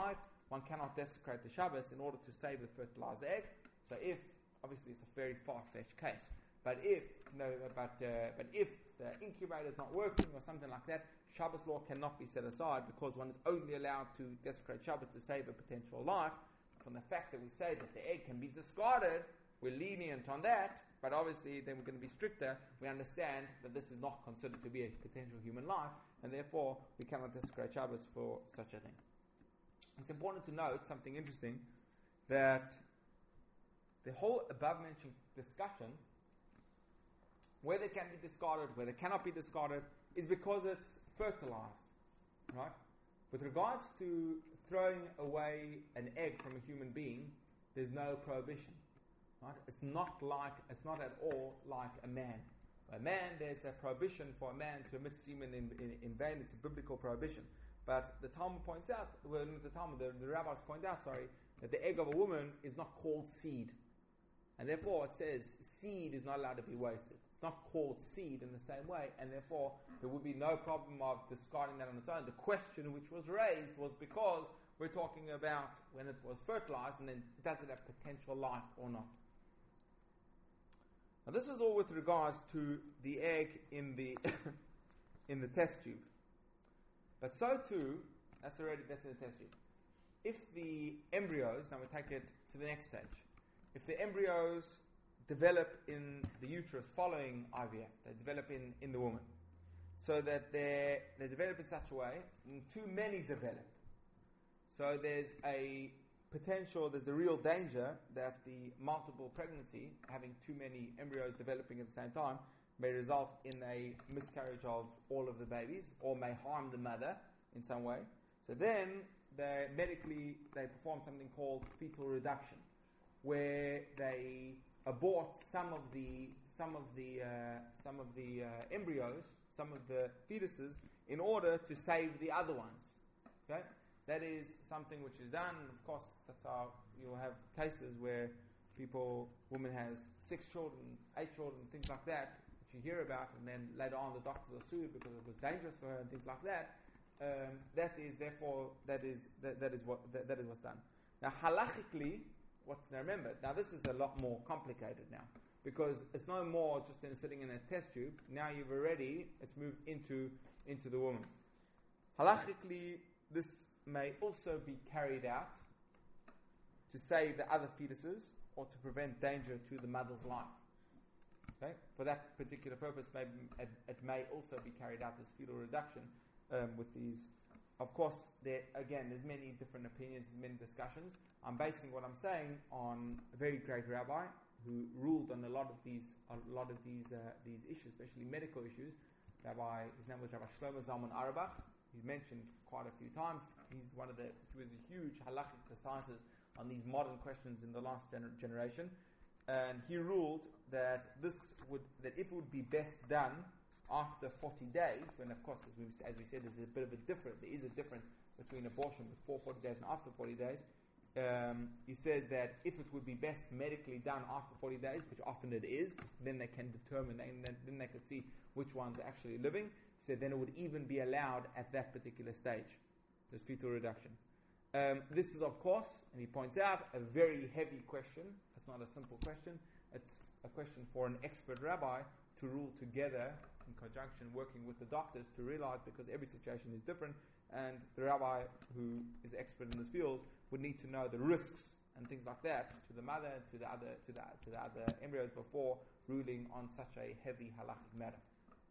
one cannot desecrate the Shabbos in order to save the fertilized egg. So if, obviously it's a very far-fetched case, but if, no, but, uh, but if the incubator is not working or something like that, Shabbos law cannot be set aside because one is only allowed to desecrate Shabbos to save a potential life. From the fact that we say that the egg can be discarded, we're lenient on that, but obviously then we're going to be stricter. We understand that this is not considered to be a potential human life, and therefore we cannot desecrate Shabbos for such a thing. It's important to note something interesting, that the whole above-mentioned discussion, whether it can be discarded, whether it cannot be discarded, is because it's fertilized, right? With regards to throwing away an egg from a human being, there's no prohibition, right? It's not like, it's not at all like a man. A man, there's a prohibition for a man to emit semen in, in, in vain. It's a biblical prohibition. But the Talmud points out, well, the Talmud, the, the rabbis point out, sorry, that the egg of a woman is not called seed. And therefore it says seed is not allowed to be wasted. It's not called seed in the same way, and therefore there would be no problem of discarding that on its own. The question which was raised was because we're talking about when it was fertilized, and then does it have potential life or not? Now this is all with regards to the egg in the in the test tube. But so too, that's already that's in the test tube. If the embryos, now we take it to the next stage. If the embryos develop in the uterus following I V F, they develop in, in the woman, so that they they develop in such a way, and too many develop. So there's a potential, there's a real danger that the multiple pregnancy, having too many embryos developing at the same time, may result in a miscarriage of all of the babies, or may harm the mother in some way. So then, they medically, they perform something called fetal reduction, where they abort some of the some of the uh, some of the uh, embryos, some of the fetuses, in order to save the other ones. Okay, that is something which is done. Of course, that's how you'll have cases where people, woman has six children, eight children, things like that, which you hear about, and then later on the doctors are sued because it was dangerous for her and things like that. Um, that is therefore that is that, that is what that, that is what's done. Now halachically, what's now remember, now this is a lot more complicated now, because it's no more just in sitting in a test tube. Now you've already, it's moved into into the woman. Halachically, this may also be carried out to save the other fetuses or to prevent danger to the mother's life. Okay, for that particular purpose, maybe it, it may also be carried out as fetal reduction um, with these. Of course, there again, there's many different opinions, many discussions. I'm basing what I'm saying on a very great rabbi who ruled on a lot of these, a lot of these, uh, these issues, especially medical issues. Rabbi, his name was Rabbi Shlomo Zalman Auerbach. He's mentioned quite a few times. He's one of the, he was a huge halachic decisor on these modern questions in the last gener- generation, and he ruled that this would, that if it would be best done after forty days, when of course, as we, as we said, there's a bit of a difference, there is a difference between abortion before forty days and after forty days. Um, he says that if it would be best medically done after forty days, which often it is, then they can determine, and then, then they could see which ones are actually living. He said then it would even be allowed at that particular stage, this fetal reduction. Um, this is, of course, and he points out, a very heavy question. It's not a simple question. It's a question for an expert rabbi to rule together in conjunction, working with the doctors to realize, because every situation is different, and the rabbi who is expert in this field would need to know the risks and things like that to the mother, to the other, to the to the other embryos before ruling on such a heavy halachic matter.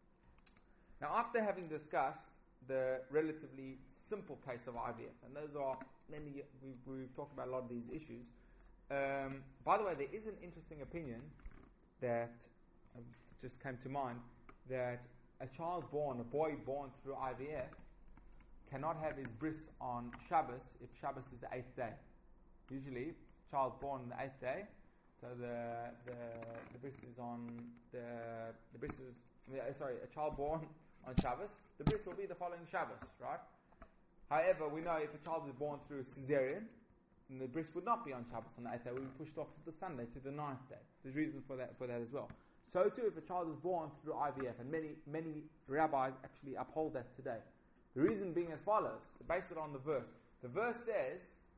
Now, after having discussed the relatively simple case of I V F, and those are many, we've, we've talked about a lot of these issues. Um, by the way, there is an interesting opinion that uh, just came to mind, that a child born, a boy born through I V F, cannot have his bris on Shabbos if Shabbos is the eighth day. Usually, child born on the eighth day, so the the the bris is on the the bris is sorry, a child born on Shabbos, the bris will be the following Shabbos, right? However, we know if a child is born through cesarean, then the bris would not be on Shabbos on the eighth day. It would be pushed off to the Sunday, to the ninth day. There's reason for that for that as well. So too, if a child is born through I V F, and many many rabbis actually uphold that today. The reason being as follows: to base it on the verse. The verse says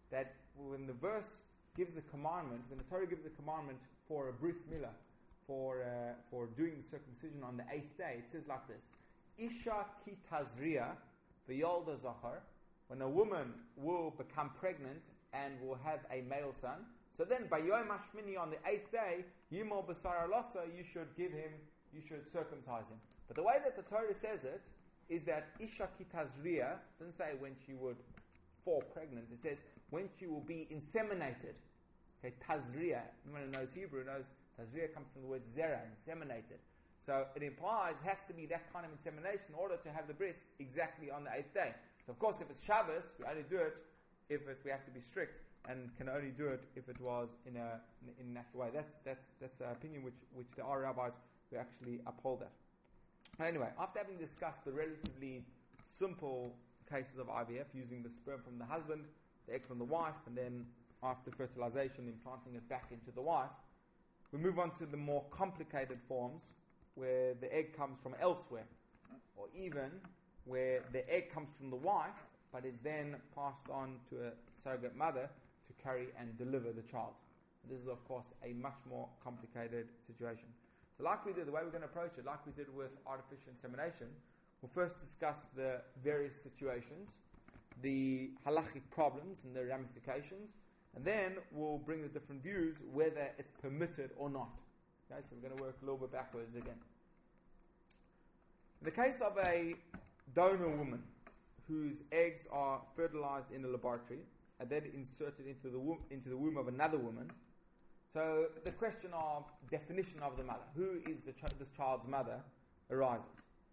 that when the verse gives a commandment, when the Torah gives a commandment for a bris milah, for uh, for doing the circumcision on the eighth day, it says like this: Isha ki tazria v'yolda zachar. When a woman will become pregnant and will have a male son, so then by Yom Hashmini on the eighth day, Yimol B'sar Alosa, you should give him, you should circumcise him. But the way that the Torah says it is that Isha ki tazria doesn't say when she would fall pregnant. It says when she will be inseminated. Okay, tazria. Anyone who knows Hebrew knows tazria comes from the word zera, inseminated. So it implies it has to be that kind of insemination in order to have the bris exactly on the eighth day. So of course, if it's Shabbos, we only do it if it, we have to be strict, and can only do it if it was in a in, in a natural way. That's that's that's an opinion which which there are rabbis who actually uphold that. Anyway, after having discussed the relatively simple cases of I V F using the sperm from the husband, the egg from the wife, and then after fertilization implanting it back into the wife, we move on to the more complicated forms where the egg comes from elsewhere, or even where the egg comes from the wife but is then passed on to a surrogate mother to carry and deliver the child. This is of course a much more complicated situation. So like we did, the way we're going to approach it, like we did with artificial insemination, we'll first discuss the various situations, the halachic problems and the ramifications, and then we'll bring the different views whether it's permitted or not. Okay, so we're going to work a little bit backwards again. In the case of a donor woman whose eggs are fertilized in a laboratory and then inserted into the womb, into the womb of another woman, so the question of definition of the mother, who is the ch- this child's mother, arises.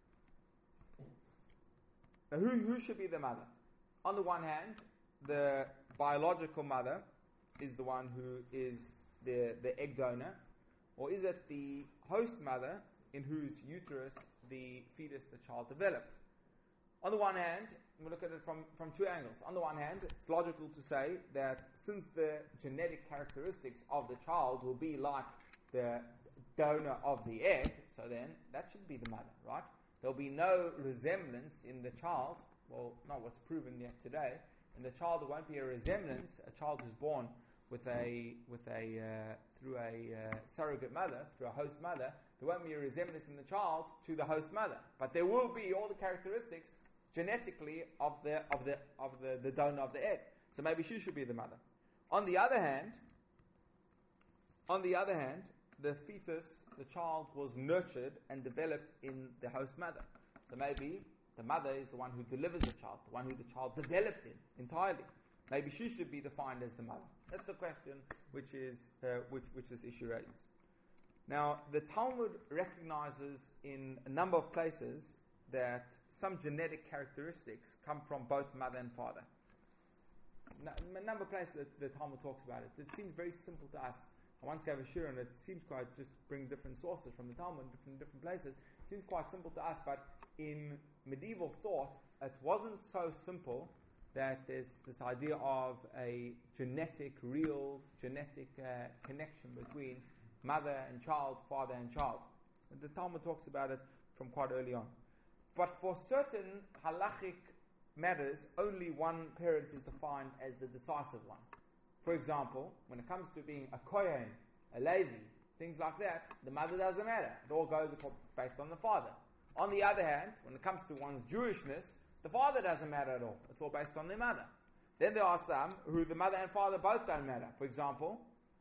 Now, who, who should be the mother? On the one hand, the biological mother is the one who is the, the egg donor, or is it the host mother in whose uterus the fetus, the child, developed? On the one hand, we look at it from, from two angles. On the one hand, it's logical to say that since the genetic characteristics of the child will be like the donor of the egg, so then that should be the mother, right? There'll be no resemblance in the child, well, not what's proven yet today. In the child, there won't be a resemblance. A child who's born with a with a uh, through a uh, surrogate mother, through a host mother, there won't be a resemblance in the child to the host mother, but there will be all the characteristics genetically of the of the of the, the donor of the egg. So maybe she should be the mother. On the other hand, on the other hand, the fetus, the child, was nurtured and developed in the host mother. So maybe the mother is the one who delivers the child, the one who the child developed in entirely. Maybe she should be defined as the mother. That's the question which is uh, which which this issue raises. Now, the Talmud recognizes in a number of places that some genetic characteristics come from both mother and father. A number of places that the Talmud talks about it. It seems very simple to us. I once gave a shir, and it seems quite just bring different sources from the Talmud, different different places. It seems quite simple to us, but in medieval thought, it wasn't so simple that there's this idea of a genetic, real genetic uh, connection between mother and child, father and child. And the Talmud talks about it from quite early on. But for certain halachic matters, only one parent is defined as the decisive one. For example, when it comes to being a Kohen, a Levi, things like that, the mother doesn't matter. It all goes based on the father. On the other hand, when it comes to one's Jewishness, the father doesn't matter at all. It's all based on the mother. Then there are some who the mother and father both don't matter. For example,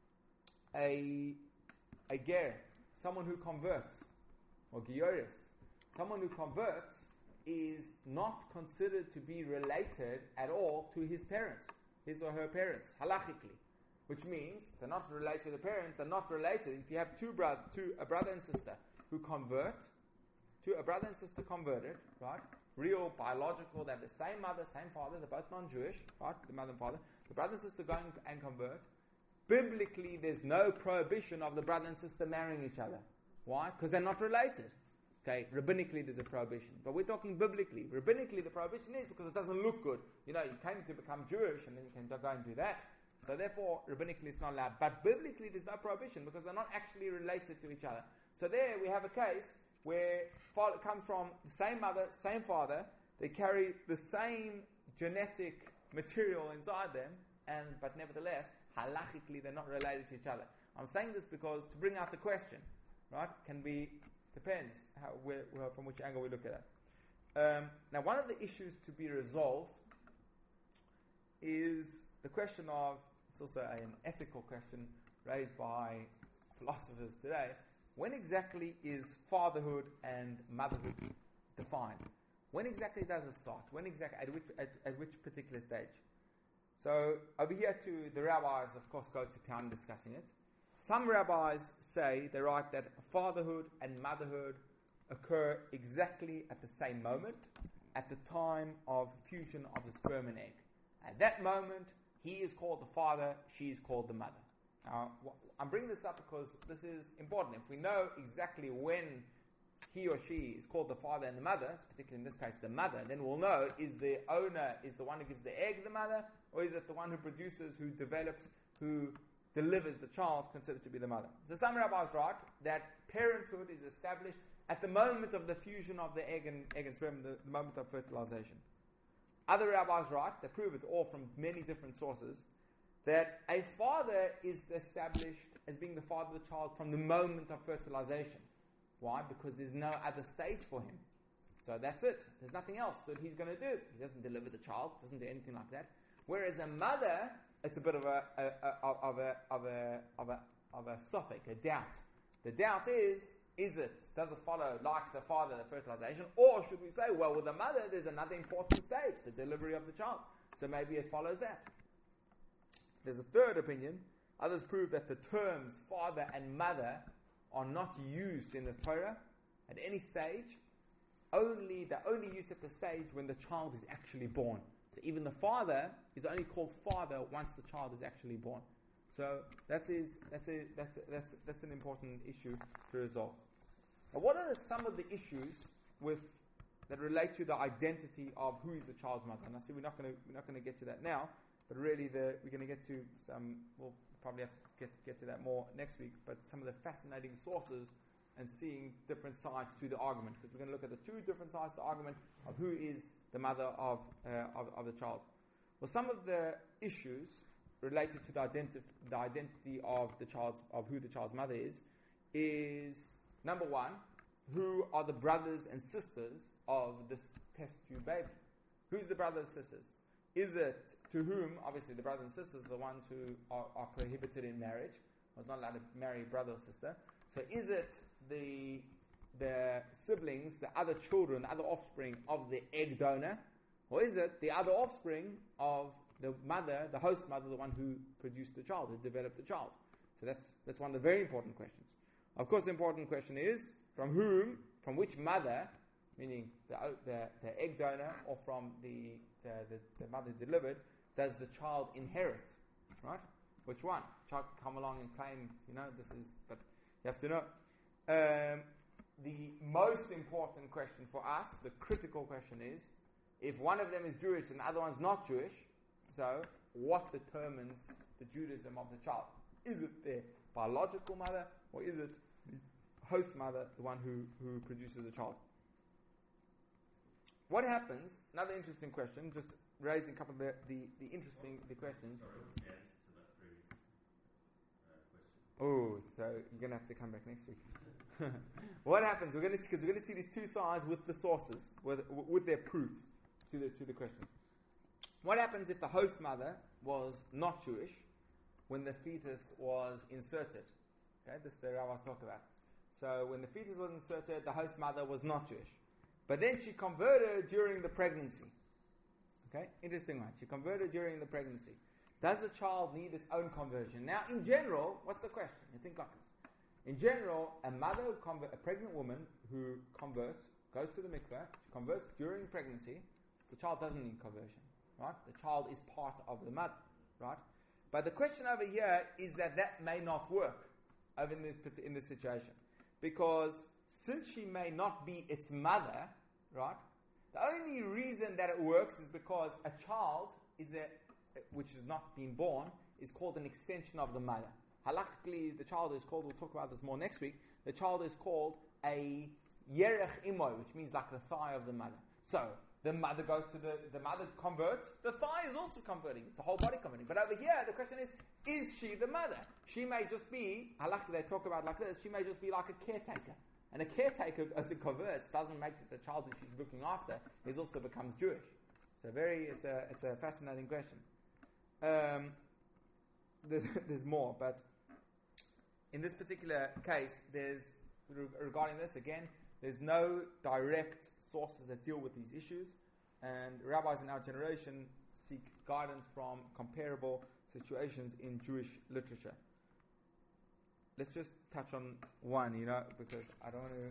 a a ger, someone who converts, or gioris, someone who converts is not considered to be related at all to his parents, his or her parents, halachically. Which means they're not related to the parents, they're not related. If you have two brothers, two, a brother and sister who convert, two, a brother and sister converted, right? Real, biological, they have the same mother, same father, they're both non-Jewish, right? The mother and father. The brother and sister go and, and convert. Biblically, there's no prohibition of the brother and sister marrying each other. Why? Because they're not related. Okay, rabbinically there's a prohibition. But we're talking biblically. Rabbinically, the prohibition is because it doesn't look good. You know, you came to become Jewish and then you can go and do that. So therefore, rabbinically it's not allowed. But biblically there's no prohibition because they're not actually related to each other. So there we have a case where father comes from the same mother, same father. They carry the same genetic material inside them, and but nevertheless, halachically, they're not related to each other. I'm saying this because to bring out the question, right, can be, depends how where, where, from which angle we look at it. Um, now, one of the issues to be resolved is the question of, it's also an ethical question raised by philosophers today. When exactly is fatherhood and motherhood defined? When exactly does it start? When exactly, at which, at, at which particular stage? So over here to the rabbis, of course, go to town discussing it. Some rabbis say, they write that fatherhood and motherhood occur exactly at the same moment, at the time of fusion of the sperm and egg. At that moment, he is called the father, she is called the mother. Now, wh- I'm bringing this up because this is important. If we know exactly when he or she is called the father and the mother, particularly in this case the mother, then we'll know, is the owner, is the one who gives the egg the mother, or is it the one who produces, who develops, who delivers the child, considered to be the mother? So some rabbis write that parenthood is established at the moment of the fusion of the egg and, egg and sperm, the, the moment of fertilization. Other rabbis write, they prove it all from many different sources, that a father is established as being the father of the child from the moment of fertilization. Why? Because there's no other stage for him. So that's it. There's nothing else that he's going to do. He doesn't deliver the child, doesn't do anything like that. Whereas a mother, it's a bit of a, a, a of a of a of a of a suffix, a doubt. The doubt is, is it, does it follow like the father, the fertilization, or should we say, well, with the mother, there's another important stage, the delivery of the child. So maybe it follows that. There's a third opinion. Others prove that the terms father and mother are not used in the Torah at any stage. Only they're only used at the stage when the child is actually born. So even the father is only called father once the child is actually born. So that is that's a, that's a, that's that's an important issue to resolve. Now, what are some of the issues with that relate to the identity of who is the child's mother? And I see we're not going to we're not going to get to that now, but really the, we're going to get to some. We'll probably have to get get to that more next week. But some of the fascinating sources and seeing different sides to the argument, because we're going to look at the two different sides to the argument of who is the mother of uh, of, of the child. Well, some of the issues related to the, identi- the identity of the child's of who the child's mother is is number one, who are the brothers and sisters of this test tube baby? Who's the brothers and sisters? Is it to whom, obviously the brothers and sisters are the ones who are, are prohibited in marriage, was not allowed to marry a brother or sister. So is it the the siblings, the other children, the other offspring of the egg donor, or is it the other offspring of the mother, the host mother, the one who produced the child, who developed the child? So that's that's one of the very important questions. Of course, the important question is, from whom, from which mother, meaning the the, the egg donor, or from the the, the the mother delivered, does the child inherit? Right? Which one? Child come along and claim, you know, this is, but you have to know. Um, the most important question for us, the critical question is, if one of them is Jewish and the other one's not Jewish, so what determines the Judaism of the child? Is it their biological mother, or is it the host mother, the one who, who produces the child? What happens, another interesting question, just raising a couple of the, the, the interesting the questions. Sorry, what's the answer to that previous uh, question? Oh, so you're going to have to come back next week. What happens? We're going to because we're going to see these two sides with the sources, with, with their proofs to the to the question. What happens if the host mother was not Jewish when the fetus was inserted? Okay, this is the rabbis talk about. So when the fetus was inserted, the host mother was not Jewish, but then she converted during the pregnancy. Okay, interesting one. She converted during the pregnancy. Does the child need its own conversion? Now, in general, what's the question? You think like this. In general, a mother, who conver- a pregnant woman who converts, goes to the mikveh, she converts during pregnancy, the child doesn't need conversion, right? The child is part of the mother, right? But the question over here is that that may not work over in this, in this situation. Because since she may not be its mother, right, the only reason that it works is because a child is a, which is not being born, is called an extension of the mother. Halachically, the child is called, we'll talk about this more next week, the child is called a yerech imoy, which means like the thigh of the mother. So, The mother goes to the, the mother converts, the thigh is also converting, the whole body converting. But over here, the question is, is she the mother? She may just be, halakha they talk about like this, she may just be like a caretaker. And a caretaker, as it converts, doesn't make that the child that she's looking after is also becomes Jewish. So very, it's a, it's a fascinating question. Um, there's, there's more, but in this particular case, there's, regarding this, again, there's no direct sources that deal with these issues, and rabbis in our generation seek guidance from comparable situations in Jewish literature. Let's just touch on one, you know, because I don't want to.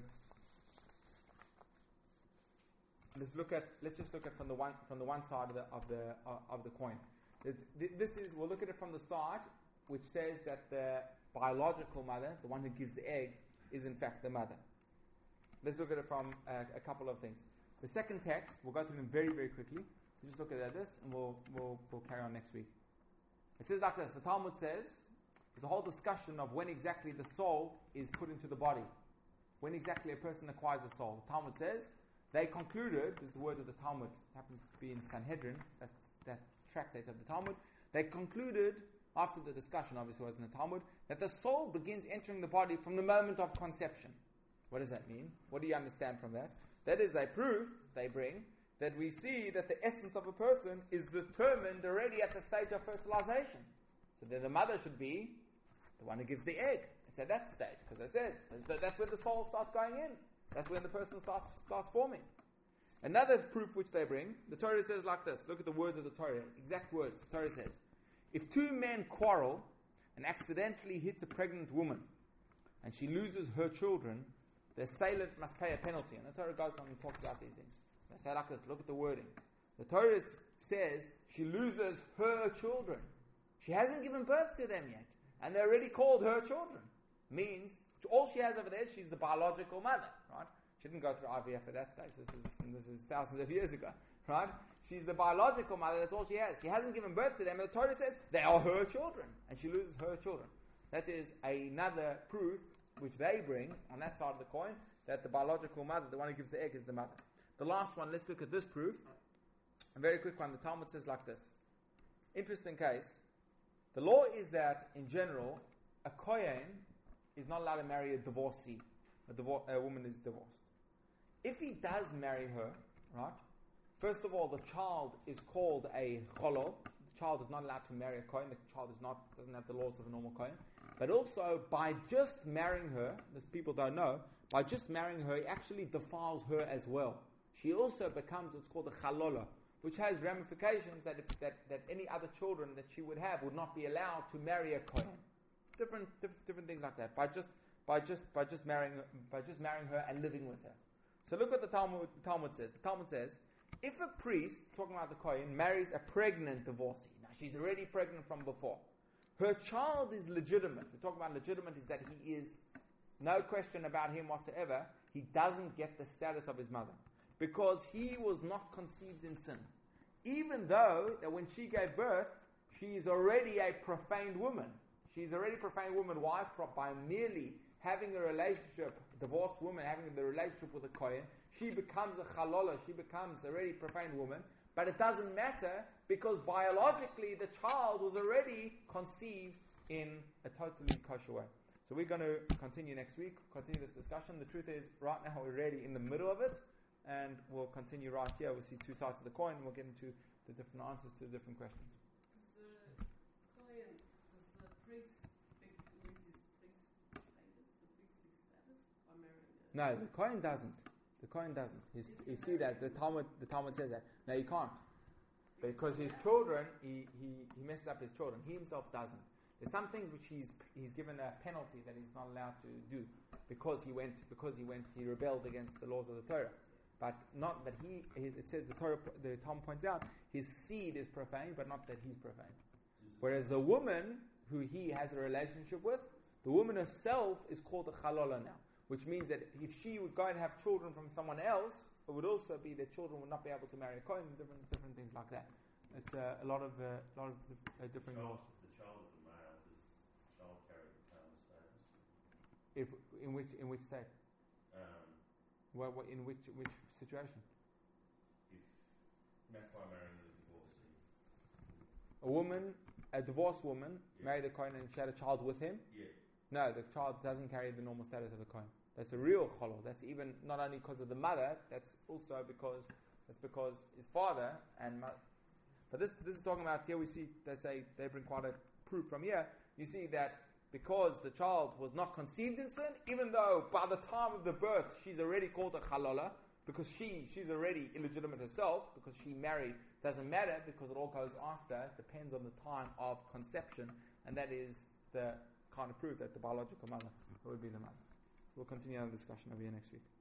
Let's look at. Let's just look at from the one from the one side of the of the uh, of the coin. This is. We'll look at it from the side which says that the biological mother, the one who gives the egg, is in fact the mother. Let's look at it from uh, a couple of things. The second text, we'll go through them very, very quickly. We'll just look at this, and we'll, we'll, we'll carry on next week. It says like this. The Talmud says, there's a whole discussion of when exactly the soul is put into the body. When exactly a person acquires a soul. The Talmud says, they concluded, this is the word of the Talmud, happens to be in Sanhedrin, that's that tractate of the Talmud, they concluded, after the discussion obviously was in the Talmud, that the soul begins entering the body from the moment of conception. What does that mean? What do you understand from that? That is a proof they bring that we see that the essence of a person is determined already at the stage of fertilization. So then the mother should be the one who gives the egg. It's at that stage, because it says that's when the soul starts going in. That's when the person starts starts forming. Another proof which they bring, the Torah says like this. Look at the words of the Torah, exact words. The Torah says, if two men quarrel and accidentally hit a pregnant woman and she loses her children, the assailant must pay a penalty. And the Torah goes on and talks about these things. They say like this, look at the wording. The Torah says she loses her children. She hasn't given birth to them yet. And they're already called her children. Means, all she has over there, she's the biological mother, right? She didn't go through I V F at that stage. This is, this is thousands of years ago, right? She's the biological mother, that's all she has. She hasn't given birth to them, and the Torah says they are her children. And she loses her children. That is another proof which they bring on that side of the coin, that the biological mother, the one who gives the egg, is the mother. The last one, let's look at this proof. A very quick one. The Talmud says like this. Interesting case. The law is that, in general, a kohen is not allowed to marry a divorcee. A, divor- a woman is divorced. If he does marry her, right, first of all, the child is called a cholol. The child is not allowed to marry a kohen. The child is not doesn't have the laws of a normal kohen. But also, by just marrying her, as people don't know, by just marrying her, he actually defiles her as well. She also becomes what's called a chalola, which has ramifications that, if, that that any other children that she would have would not be allowed to marry a kohen. Different, different, different things like that. By just, by just, by just marrying, by just marrying her and living with her. So look what the Talmud, the Talmud says. The Talmud says, if a priest, talking about the kohen, marries a pregnant divorcee, now she's already pregnant from before. Her child is legitimate. We talk about legitimate is that he is, no question about him whatsoever, he doesn't get the status of his mother. Because he was not conceived in sin. Even though that when she gave birth, she is already a profaned woman. She's already a profaned woman. Why? By merely having a relationship, a divorced woman having the relationship with a kohen, she becomes a chalola, she becomes a already profaned woman. But it doesn't matter because biologically the child was already conceived in a totally kosher way. So we're going to continue next week, continue this discussion. The truth is, right now we're already in the middle of it, and we'll continue right here. We'll see two sides of the coin, and we'll get into the different answers to the different questions. Does the kohen, does the priest lose his priest status, the priestly status, by marrying a... No, the kohen doesn't. The kohen doesn't. He's, you see that the Talmud, the Talmud says that. No, you can't, because his children, he, he, he messes up his children. He himself doesn't. There's some things which he's he's given a penalty that he's not allowed to do because he went because he went he rebelled against the laws of the Torah. But not that he, it says the Torah, the Talmud points out, his seed is profane, but not that he's profane. Whereas the woman who he has a relationship with, the woman herself is called a chalola now, which means that if she would go and have children from someone else, it would also be that children would not be able to marry a kohen, different different things like that. It's uh, a lot of uh, a lot of uh, different child, laws. The child is a male. Does child carry the common status? If in which in which state? Um, What, what in which which situation? if A woman, a divorced woman, Yeah. married a Kohen and she had a child with him. Yeah. No, the child doesn't carry the normal status of a Kohen. That's a real cholol. That's even not only because of the mother. That's also because that's because his father and mo- but this this is talking about here. We see they say they bring quite a proof from here. You see that because the child was not conceived in sin, even though by the time of the birth she's already called a chalola, because she she's already illegitimate herself because she married. Doesn't matter because it all goes after. Depends on the time of conception, and that is the kind of proof that the biological mother would be the mother. We'll continue our discussion over here next week.